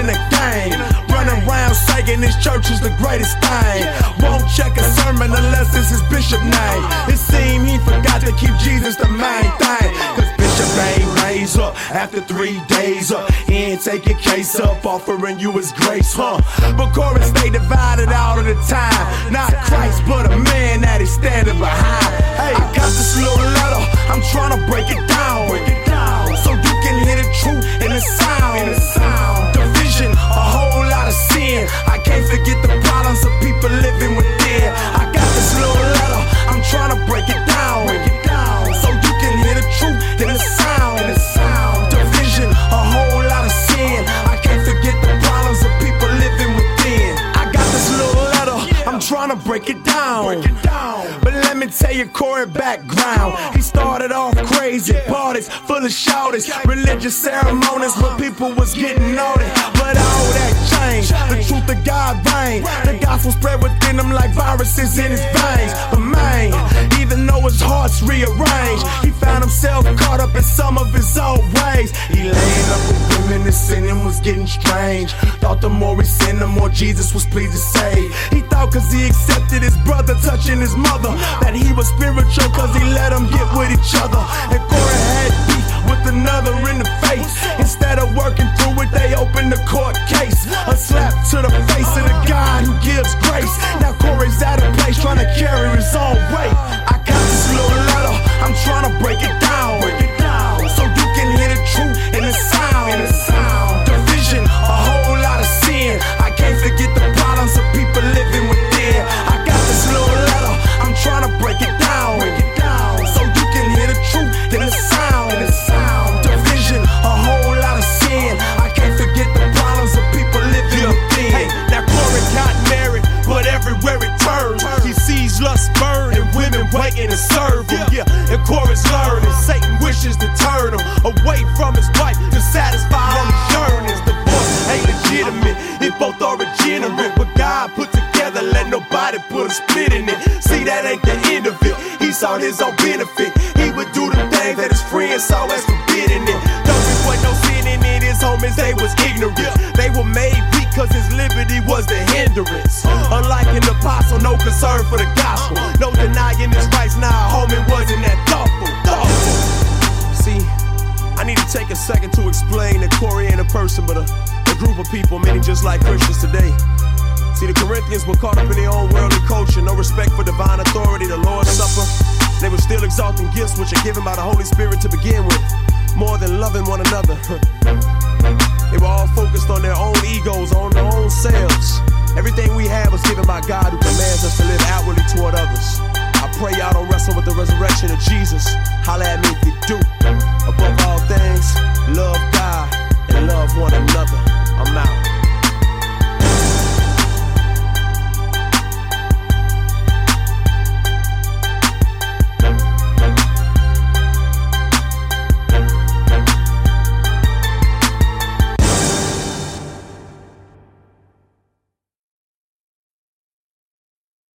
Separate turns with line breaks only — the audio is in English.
the game. Running around saying this church is the greatest thing. Won't check a sermon unless it's his bishop name. It seemed he forgot to keep Jesus the main thing. Cause Bishop ain't raised up after 3 days up. He ain't take your case up, offering you his grace, huh? But Corey stay divided all of the time. Not Christ, but a man that he's standing behind. Hey, I got this little letter, I'm trying to break it down. So you can hear the truth in the sound. Division, a whole lot of sin. I can't forget the problems of people living within. I got this little letter, I'm trying to break it down. So you can hear the truth in the sound. Division, a whole lot of sin. I can't forget the problems of people living within. I got this little letter, I'm trying to break it down. But let me tell you Corey background. He started off crazy, parties full of shouters, religious ceremonies where people was getting naughty. But all that changed, the truth of God reigned. The gospel spread within him like viruses in his veins. But man, even though his heart's rearranged, he found himself caught up in some of his old ways. He laying up with women and sinning was getting strange. Thought the more he sinned, the more Jesus was pleased to save. He thought cause he accepted his brother touching his mother that he was spiritual cause he let them get with each other. And Corey had beef with another in the face. Instead of working through it, they opened the court case. A slap to the face of the God who gives grace. Now Corey's out of place trying to carry his own weight. I got this little letter, I'm trying to break it down. So you can hear the truth in the sound. Division, a whole lot of sin. I can't forget the problems of people living within. I got this little letter, I'm trying to break it down. So you can hear the truth in the sound. Division, a whole lot of sin. I can't forget the problems of people living within. Hey, now Corey got married, but everywhere he turns, he sees lust burn and women waiting to serve him. Yeah, and Corey's learning Satan wishes to turn him away from his wife to satisfy all his yearnings. Divorce ain't legitimate if both are regenerate. But God put together, let nobody put a split in it. See, that ain't the end of it. He saw his own benefit. He would do the things that his friends saw as forbidden it. Though there was no sin in it, his homies, they was ignorant. They were made weak cause his liberty was the hindrance. Unlike an apostle, no concern for the gospel. No denying his rights, nah, homie wasn't that thoughtful. See, I need to take a second to explain that Corey ain't a person but a group of people, many just like Christians today. See, the Corinthians were caught up in their own worldly culture, no respect for divine authority, the Lord's Supper. They were still exalting gifts which are given by the Holy Spirit to begin with, more than loving one another. They were all focused on their own egos, on their own selves. Everything we have was given by God who commands us to live outwardly toward others.